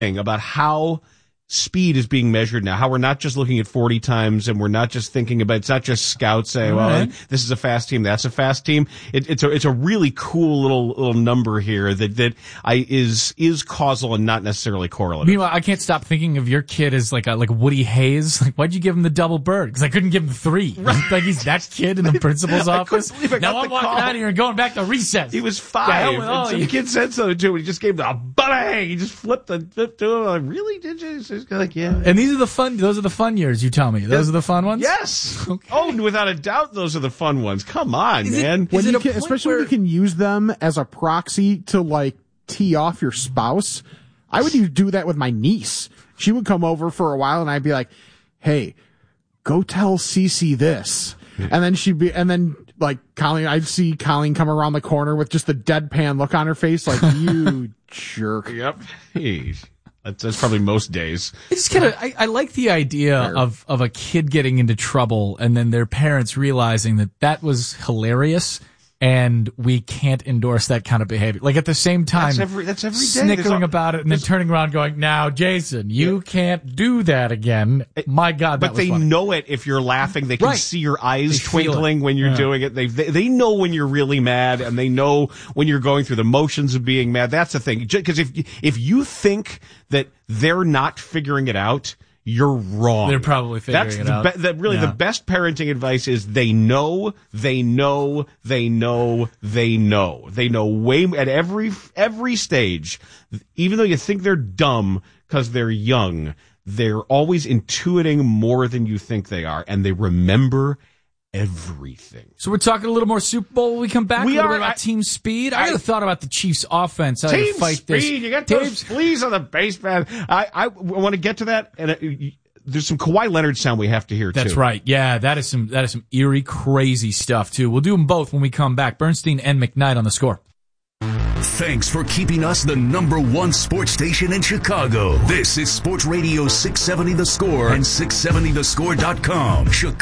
about how speed is being measured now, how we're not just looking at 40 times and we're not just thinking about, it's not just scouts saying, well, this is a fast team, that's a fast team. It's a really cool little number here that is causal and not necessarily correlative. Meanwhile, I can't stop thinking of your kid as like Woody Hayes. Like, why'd you give him the double bird? Because I couldn't give him 3. Right. Like he's that kid in the principal's office. Now I'm walking out of here and going back to recess. He was 5. And some kid said something to him. He just gave him a butt of hay. He just flipped to him. Like, really? Did you? Like, yeah. And those are the fun years, you tell me. Those are the fun ones? Yes. Okay. Oh, without a doubt, those are the fun ones. Come on, man. Especially when you can use them as a proxy to, like, tee off your spouse. I would do that with my niece. She would come over for a while, and I'd be like, hey, go tell Cece this. And then like, Colleen, I'd see Colleen come around the corner with just a deadpan look on her face, like, you jerk. Yep. That's probably most days. I like the idea of a kid getting into trouble and then their parents realizing that was hilarious and we can't endorse that kind of behavior. Like at the same time, that's every day. Snickering about it and then turning around going, now, Jason, you can't do that again. My God, that was funny. But they know it if you're laughing. They can see your eyes twinkling when you're doing it. They know when you're really mad and they know when you're going through the motions of being mad. That's the thing. Because if you think that they're not figuring it out, you're wrong. They're probably figuring it out. The best parenting advice is they know way at every stage. Even though you think they're dumb because they're young, they're always intuiting more than you think they are, and they remember everything. So we're talking a little more Super Bowl when we come back. A little bit about team speed. I had thought about the Chiefs' offense. How to fight speed. This. You got those fleas on the base, man. I want to get to that, and there's some Kawhi Leonard sound we have to hear too. That's right. Yeah, that is some eerie, crazy stuff too. We'll do them both when we come back. Bernstein and McKnight on the Score. Thanks for keeping us the #1 sports station in Chicago. This is Sports Radio 670 The Score and 670thescore.com.